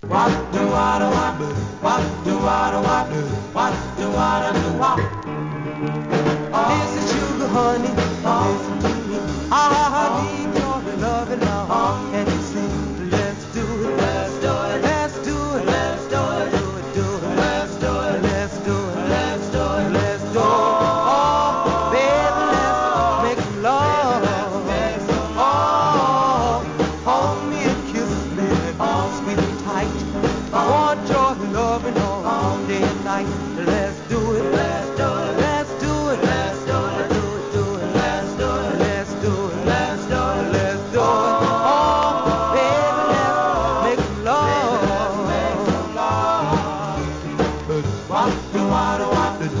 What do I do? What do I do? What do I do? Listen, sugar honey, listen to me. I need your loving now.